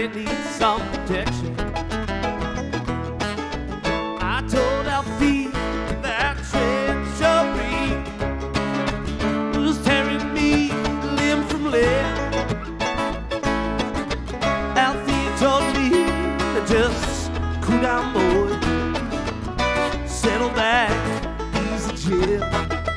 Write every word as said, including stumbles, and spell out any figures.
Daddy needs some protection. I told Alfie that treachery was tearing me limb from limb. Alfie told me to just cool down, boy, settle back, easy, Jim.